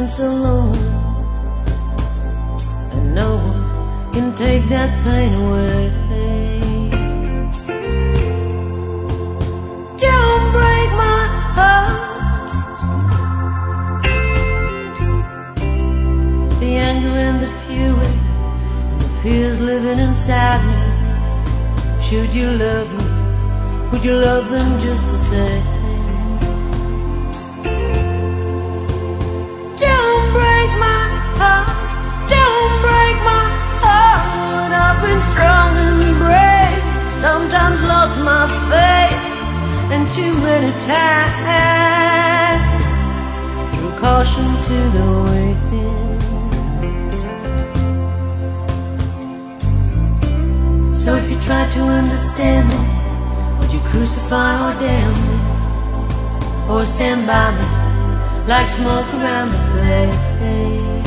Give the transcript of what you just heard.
been so lonely, and no one can take that pain away. Don't break my heart. The anger and the fury and the fears living inside me. Should you love me, would you love them just the same? Don't break my heart, don't break my heart. I've been strong and brave, sometimes lost my faith, and too many times threw caution to the wind. So if you try to understand me, would you crucify or damn me, or stand by me like smoke around the flame?